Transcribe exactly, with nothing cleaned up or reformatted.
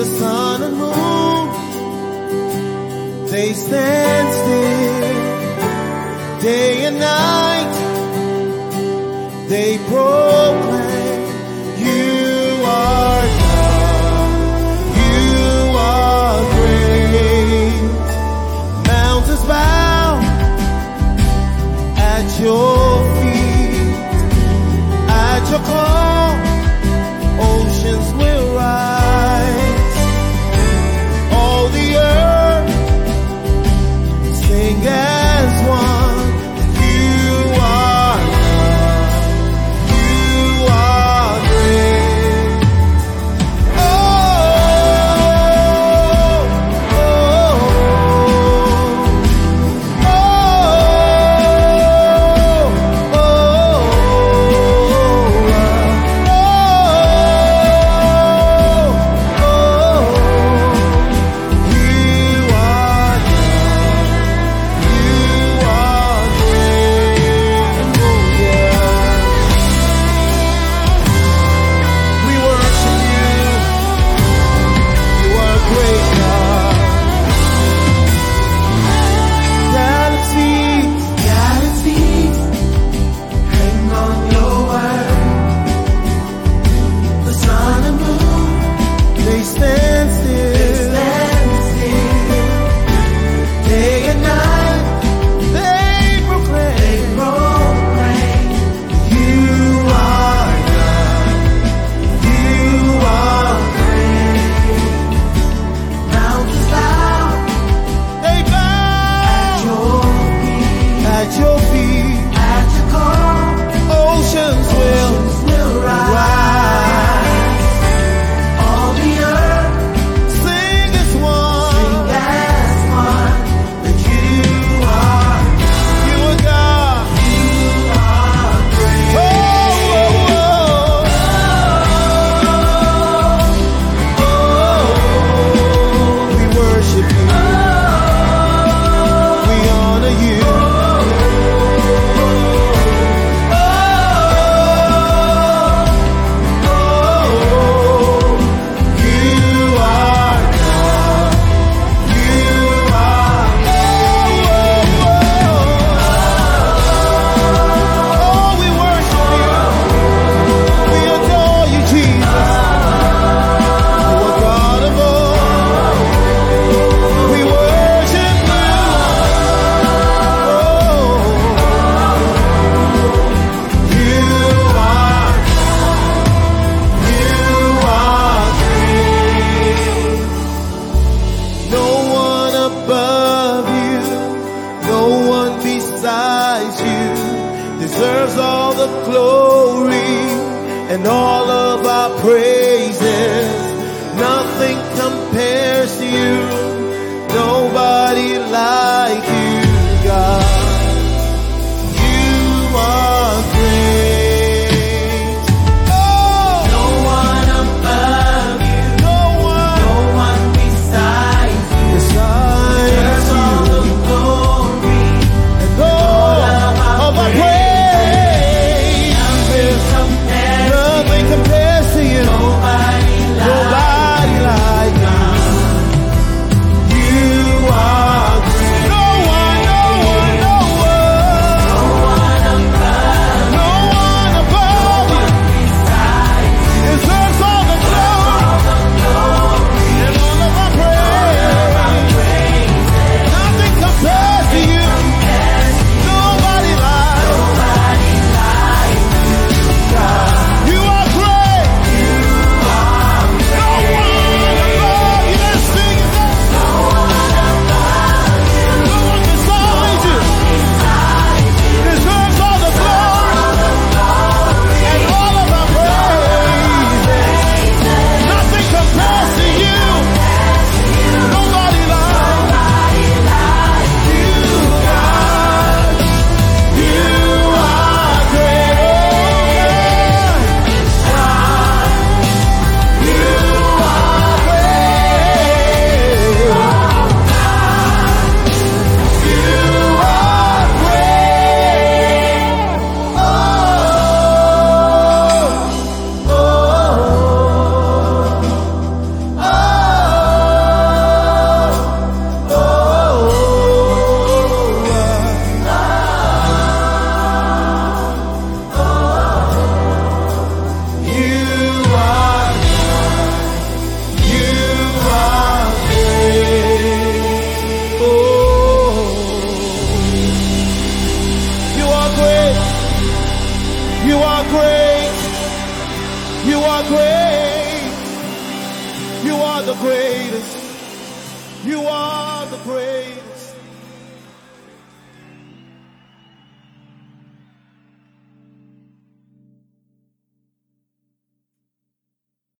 sun and moon, they stand still. Day and night, they proclaim, you are God, you are great. Mountains bow at your feet, at your call, oceans will rise. All the earth sing as one. Deserves all the glory and all of our praises. Nothing compares to you, nobody like you, God. You are great. Oh, no one above you, no one, no one besides you. Besides Deserves you. All the glory and all, all of our praise. Compares to you. Nobody like, Nobody like you. are great. You are the greatest. You are the greatest.